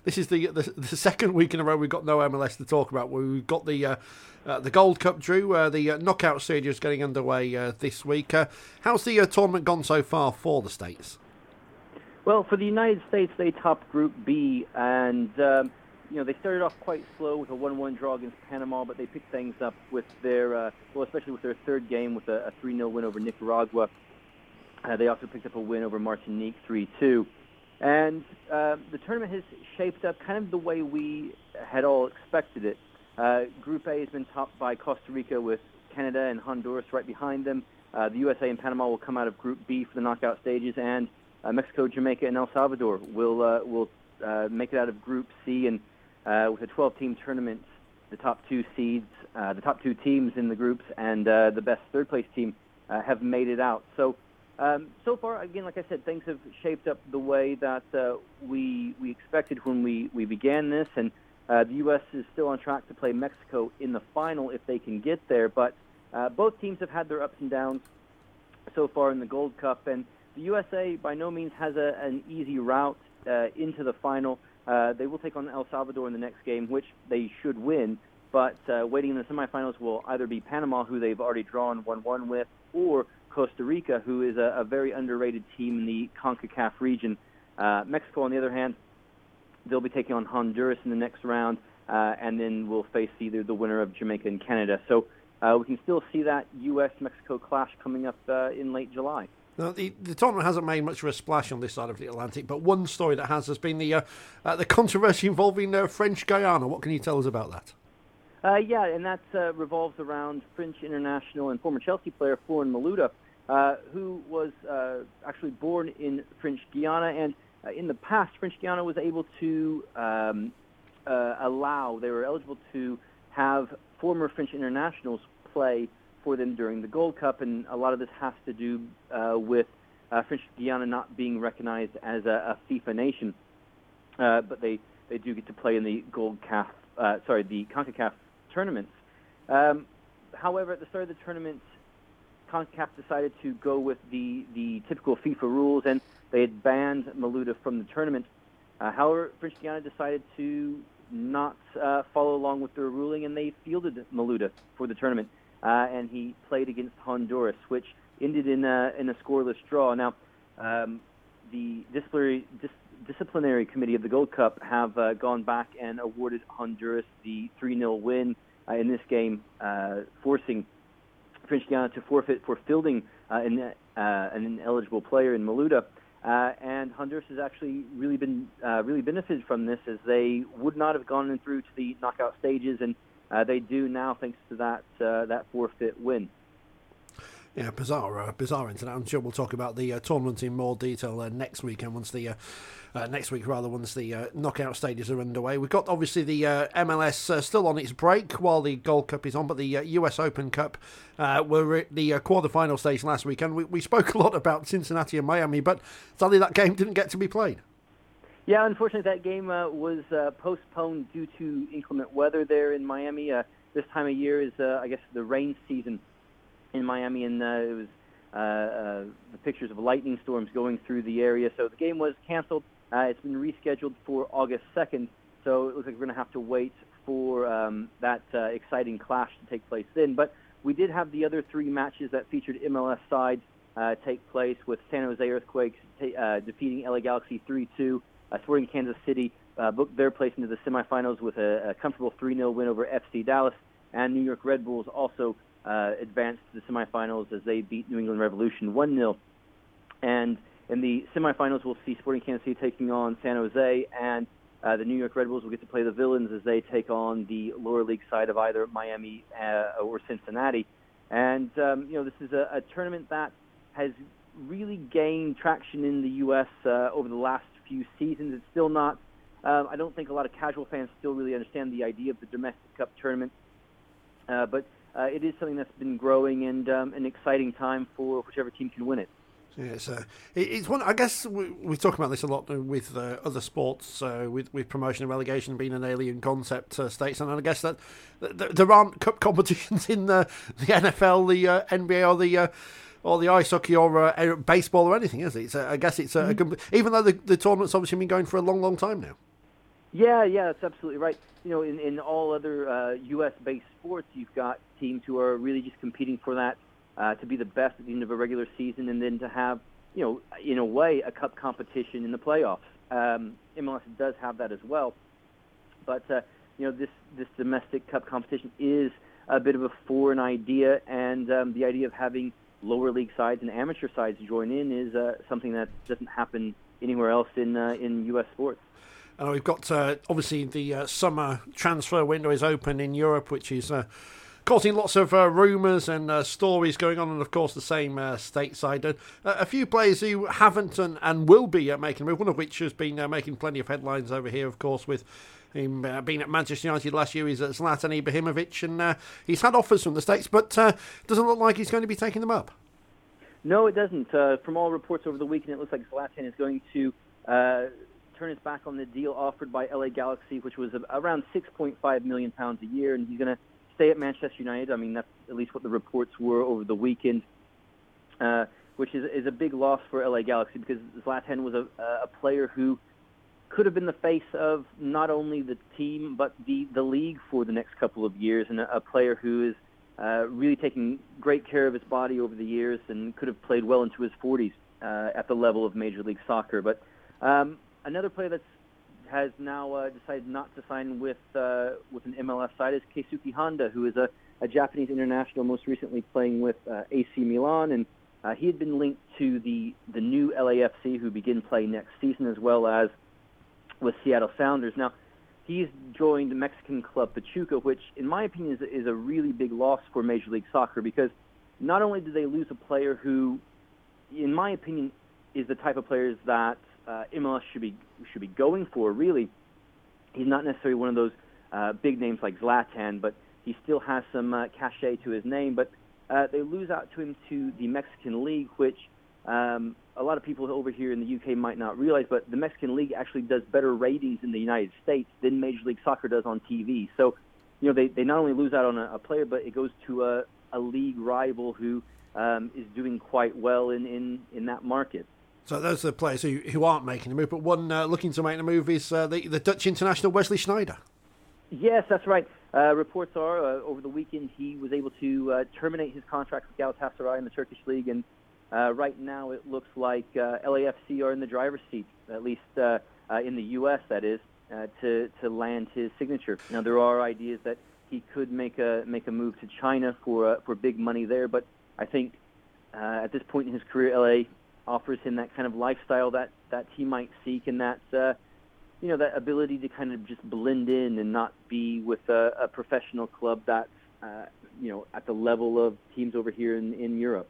this is the second week in a row we've got no MLS to talk about. We've got the Gold Cup, Drew. The knockout stage is getting underway this week. How's the tournament gone so far for the States? Well, for the United States, they topped Group B, and they started off quite slow with a 1-1 draw against Panama, but they picked things up with their, especially with their third game with a 3-0 win over Nicaragua. They also picked up a win over Martinique 3-2. And the tournament has shaped up kind of the way we had all expected it. Group A has been topped by Costa Rica with Canada and Honduras right behind them. The USA and Panama will come out of Group B for the knockout stages, and Mexico, Jamaica, and El Salvador will make it out of Group C. And with a 12-team tournament, the top two seeds, the top two teams in the groups, and the best third-place team have made it out. So far, again, like I said, things have shaped up the way that we expected when we began this. And the U.S. is still on track to play Mexico in the final if they can get there. But both teams have had their ups and downs so far in the Gold Cup, and the USA by no means has an easy route into the final. They will take on El Salvador in the next game, which they should win. But waiting in the semifinals will either be Panama, who they've already drawn 1-1 with, or Costa Rica, who is a very underrated team in the CONCACAF region. Mexico, on the other hand, they'll be taking on Honduras in the next round, and then we'll face either the winner of Jamaica and Canada. So we can still see that U.S.-Mexico clash coming up in late July. Now, the tournament hasn't made much of a splash on this side of the Atlantic, but one story that has been the controversy involving French Guiana. What can you tell us about that? And that revolves around French international and former Chelsea player Florent Malouda, who was actually born in French Guiana. And in the past, French Guiana was able to they were eligible to have former French internationals play for them during the Gold Cup, and a lot of this has to do with French Guiana not being recognized as a FIFA nation. But they do get to play in the the CONCACAF tournaments. However, at the start of the tournament, CONCACAF decided to go with the typical FIFA rules, and they had banned Malouda from the tournament. However, French Guiana decided to not follow along with their ruling, and they fielded Malouda for the tournament. And he played against Honduras, which ended in a scoreless draw. Now, the disciplinary committee of the Gold Cup have gone back and awarded Honduras the 3-0 win in this game, forcing French Guiana to forfeit for fielding an ineligible player in Malouda. And Honduras has actually really benefited from this, as they would not have gone through to the knockout stages, and they do now thanks to that forfeit win. Yeah, bizarre incident. I'm sure we'll talk about the tournament in more detail next weekend once the knockout stages are underway. We've got obviously the MLS still on its break while the Gold Cup is on, but the US Open Cup were at the quarterfinal stage last weekend. We spoke a lot about Cincinnati and Miami, but sadly that game didn't get to be played. Yeah, unfortunately that game was postponed due to inclement weather there in Miami. This time of year is, I guess, the rain season in Miami, and it was the pictures of lightning storms going through the area. So the game was canceled. It's been rescheduled for August 2nd, so it looks like we're going to have to wait for that exciting clash to take place then. But we did have the other three matches that featured MLS sides take place, with San Jose Earthquakes defeating LA Galaxy 3-2. Sporting Kansas City booked their place into the semifinals with a comfortable 3-0 win over FC Dallas, and New York Red Bulls also advanced to the semifinals as they beat New England Revolution 1-0. And in the semifinals, we'll see Sporting Kansas City taking on San Jose, and the New York Red Bulls will get to play the Villains as they take on the lower league side of either Miami or Cincinnati. And, this is a tournament that has really gained traction in the U.S. Over the last few seasons. It's still not, I don't think a lot of casual fans still really understand the idea of the domestic cup tournament, but it is something that's been growing, and an exciting time for whichever team can win it. Yeah, it's one. I guess we talk about this a lot with other sports, with promotion and relegation being an alien concept to states, and I guess that there aren't cup competitions in the NFL, the NBA, or the ice hockey or baseball or anything, is it? I guess it's even though the tournament's obviously been going for a long, long time now. Yeah, that's absolutely right. In all other U.S.-based sports, you've got teams who are really just competing for that to be the best at the end of a regular season, and then to have, in a way, a cup competition in the playoffs. MLS does have that as well, but this domestic cup competition is a bit of a foreign idea, and the idea of having lower league sides and amateur sides join in is something that doesn't happen anywhere else in U.S. sports. We've got, obviously, the summer transfer window is open in Europe, which is causing lots of rumours and stories going on, and, of course, the same stateside. A few players who haven't and will be making a move, one of which has been making plenty of headlines over here, of course, with him being at Manchester United last year. He's at Zlatan Ibrahimovic, and he's had offers from the States, but doesn't look like he's going to be taking them up. No, it doesn't. From all reports over the weekend, it looks like Zlatan is going to turn his back on the deal offered by LA Galaxy, which was around £6.5 million a year, and he's going to stay at Manchester United. I mean, that's at least what the reports were over the weekend, which is a big loss for LA Galaxy, because Zlatan was a player who could have been the face of not only the team but the league for the next couple of years, and a player who is really taking great care of his body over the years and could have played well into his 40s at the level of Major League Soccer. But another player that has now decided not to sign with an MLS side is Keisuke Honda, who is a Japanese international, most recently playing with AC Milan, and he had been linked to the new LAFC, who begin play next season, as well as with Seattle Sounders. Now, he's joined Mexican club Pachuca, which, in my opinion, is a really big loss for Major League Soccer, because not only do they lose a player who, in my opinion, is the type of players that MLS should be going for. Really, he's not necessarily one of those big names like Zlatan, but he still has some cachet to his name. But they lose out to him to the Mexican League, which a lot of people over here in the UK might not realize, but the Mexican League actually does better ratings in the United States than Major League Soccer does on TV. So, they not only lose out on a player, but it goes to a league rival who is doing quite well in that market. So those are the players who aren't making a move, but one looking to make a move is the Dutch international Wesley Sneijder. Yes, that's right. Reports are over the weekend he was able to terminate his contract with Galatasaray in the Turkish league, and right now it looks like LAFC are in the driver's seat, at least in the U.S., that is, to land his signature. Now, there are ideas that he could make a move to China for big money there, but I think at this point in his career, LA offers him that kind of lifestyle that he might seek, and that that ability to kind of just blend in and not be with a professional club that's at the level of teams over here in Europe.